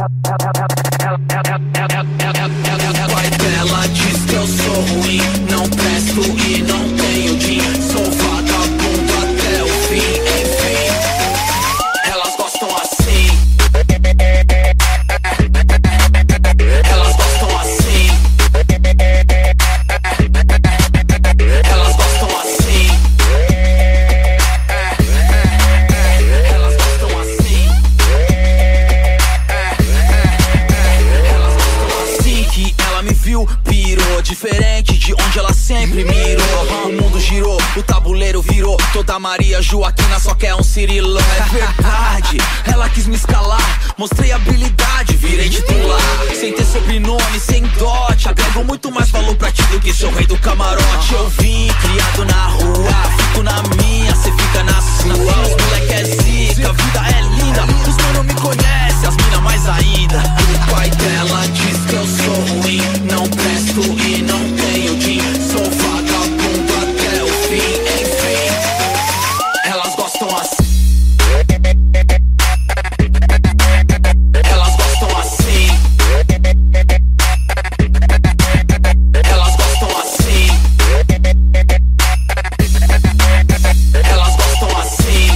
Pai dela diz que eu sou ruim, não presto e não tenho din. Sou vagabundo até o fim, enfim. Elas gostam assim. Elas gostam assim. Elas gostam assim. Elas gostam assim. Elas gostam assim. Que ela me viu, pirou, diferente de onde ela sempre mirou. O mundo girou, o tabuleiro virou. Toda Maria Joaquina só quer um Cirilão. É verdade, ela quis me escalar. Mostrei habilidade, virei titular. Sem ter sobrenome, sem dote. Agrego muito mais valor pra ti do que seu rei do camarote. Eu vim, criado na rua, fico na minha, cê fica na sua. Os moleque é zica, a vida é linda. Os mano me conhecem, as mina mais ainda. O pai dela diz que eu sou ruim, não presto e não tenho din. Sou vagabundo até o fim, enfim. Elas gostam assim. Elas gostam assim. Elas gostam assim. Elas gostam assim.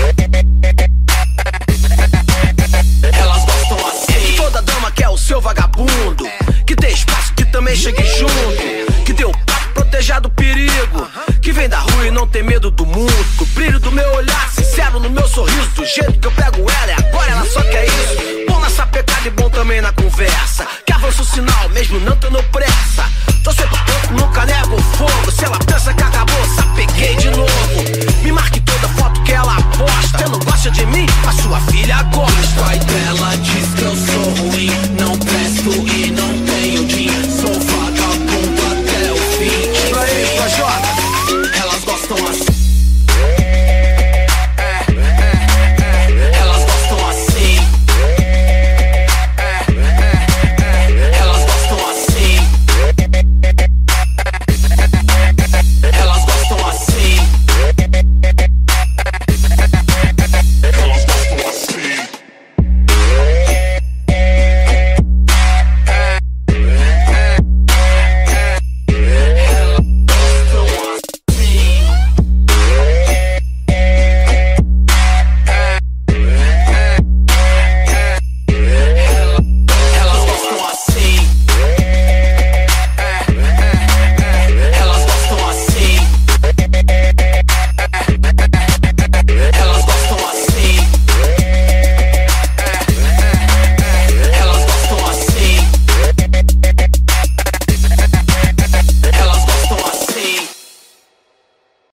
Elas gostam assim. Toda dama quer o seu vagabundo, que dê espaço, que também chegue junto, que dê o papo, proteja do perigo, que vem da rua e não tem medo do mundo. Do brilho do meu olhar, sincero no meu sorriso, do jeito que eu pego ela, e agora ela só quer isso. Bom nessa pegada e bom também na conversa, que avança o sinal, mesmo não tendo pressa. Tô sempre pronto, nunca nego fogo. Se ela pensa que acabou, sapeguei de novo. Me marque toda foto que ela posta. Você não gosta de mim? A sua filha gosta. O pai dela diz que